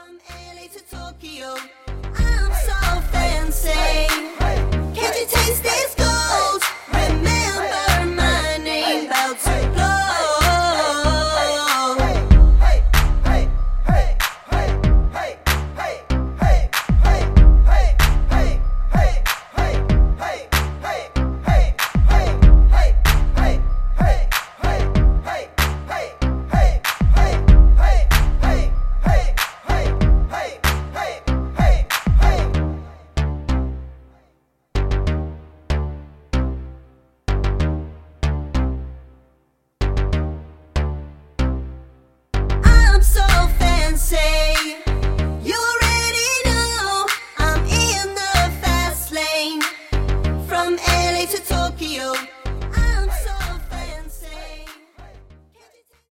From LA to Tokyo, I'm so fancy. Can't you taste this?